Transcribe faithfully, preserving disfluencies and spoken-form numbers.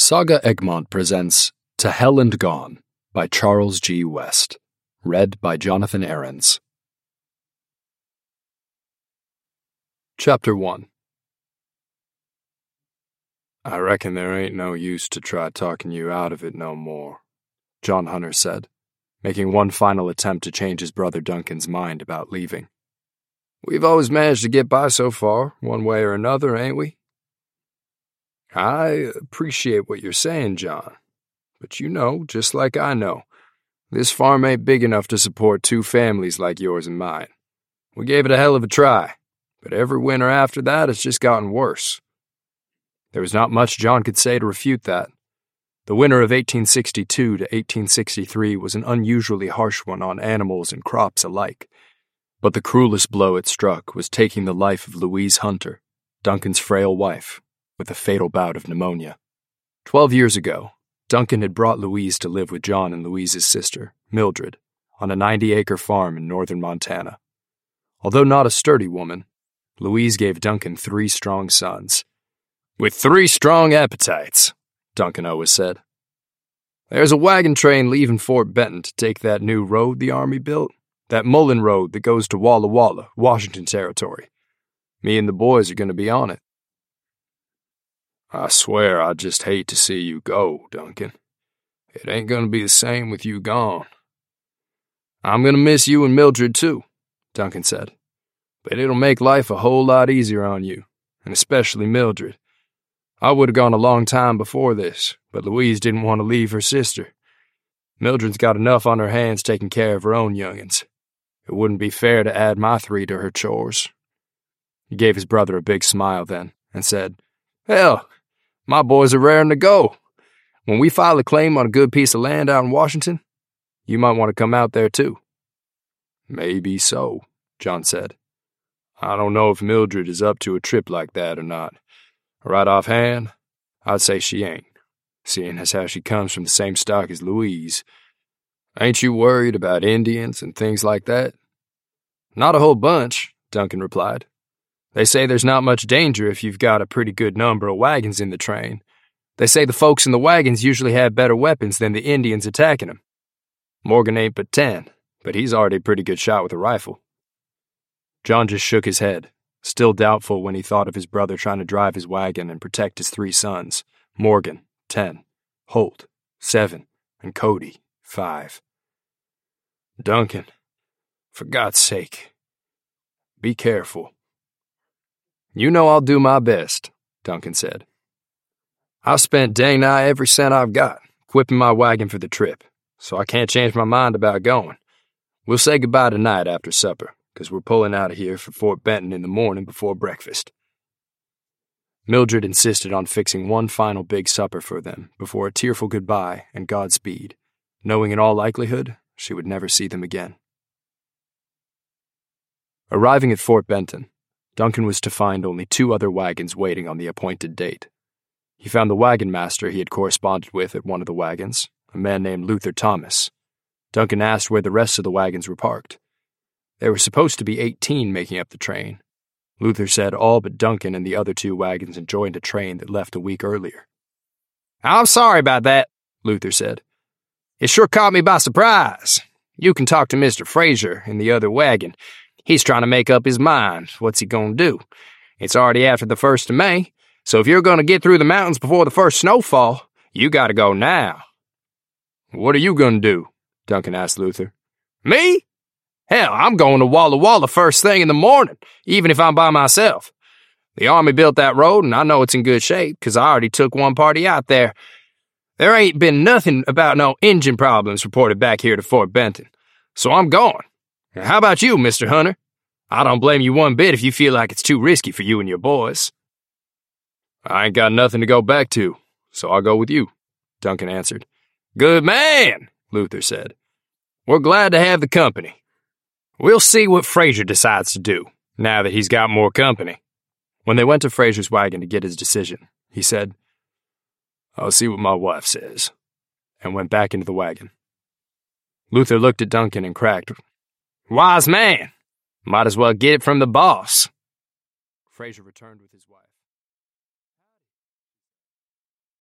Saga Egmont presents To Hell and Gone by Charles G. West, read by Jonathan Ahrens. Chapter one. I reckon there ain't no use to try talking you out of it no more, John Hunter said, making one final attempt to change his brother Duncan's mind about leaving. We've always managed to get by so far, one way or another, ain't we? I appreciate what you're saying, John, but you know, just like I know, this farm ain't big enough to support two families like yours and mine. We gave it a hell of a try, but every winter after that it's just gotten worse. There was not much John could say to refute that. The winter of eighteen sixty-two to eighteen sixty-three was an unusually harsh one on animals and crops alike, but the cruelest blow it struck was taking the life of Louise Hunter, Duncan's frail wife, with a fatal bout of pneumonia. Twelve years ago, Duncan had brought Louise to live with John and Louise's sister, Mildred, on a ninety-acre farm in northern Montana. Although not a sturdy woman, Louise gave Duncan three strong sons. "With three strong appetites," Duncan always said. "There's a wagon train leaving Fort Benton to take that new road the Army built, that Mullen Road that goes to Walla Walla, Washington Territory. Me and the boys are going to be on it." "I swear I just hate to see you go, Duncan. It ain't gonna be the same with you gone." "I'm gonna miss you and Mildred too," Duncan said. "But it'll make life a whole lot easier on you, and especially Mildred. I would have gone a long time before this, but Louise didn't want to leave her sister. Mildred's got enough on her hands taking care of her own young'uns. It wouldn't be fair to add my three to her chores." He gave his brother a big smile then, and said, "Hell, my boys are raring to go. When we file a claim on a good piece of land out in Washington, you might want to come out there too." "Maybe so," John said. "I don't know if Mildred is up to a trip like that or not. Right offhand, I'd say she ain't, seeing as how she comes from the same stock as Louise. Ain't you worried about Indians and things like that?" "Not a whole bunch," Duncan replied. "They say there's not much danger if you've got a pretty good number of wagons in the train. They say the folks in the wagons usually have better weapons than the Indians attacking them. Morgan ain't but ten, but he's already a pretty good shot with a rifle." John just shook his head, still doubtful when he thought of his brother trying to drive his wagon and protect his three sons, Morgan, ten, Holt, seven, and Cody, five. "Duncan, for God's sake, be careful." "You know I'll do my best," Duncan said. "I've spent dang nigh every cent I've got, equipping my wagon for the trip, so I can't change my mind about going. We'll say goodbye tonight after supper, because we're pulling out of here for Fort Benton in the morning before breakfast." Mildred insisted on fixing one final big supper for them before a tearful goodbye and Godspeed, knowing in all likelihood she would never see them again. Arriving at Fort Benton, Duncan was to find only two other wagons waiting on the appointed date. He found the wagon master he had corresponded with at one of the wagons, a man named Luther Thomas. Duncan asked where the rest of the wagons were parked. There were supposed to be eighteen making up the train. Luther said all but Duncan and the other two wagons had joined a train that left a week earlier. "I'm sorry about that," Luther said. "It sure caught me by surprise. You can talk to Mister Fraser in the other wagon. He's trying to make up his mind. What's he gonna do? It's already after the first of May, so if you're gonna get through the mountains before the first snowfall, you gotta go now." "What are you gonna do?" Duncan asked Luther. "Me? Hell, I'm going to Walla Walla first thing in the morning, even if I'm by myself. The Army built that road, and I know it's in good shape, because I already took one party out there. There ain't been nothing about no engine problems reported back here to Fort Benton, so I'm going. How about you, Mister Hunter? I don't blame you one bit if you feel like it's too risky for you and your boys." "I ain't got nothing to go back to, so I'll go with you," Duncan answered. "Good man," Luther said. "We're glad to have the company. We'll see what Fraser decides to do, now that he's got more company." When they went to Fraser's wagon to get his decision, he said, "I'll see what my wife says," and went back into the wagon. Luther looked at Duncan and cracked, "Wise man. Might as well get it from the boss." Fraser returned with his wife.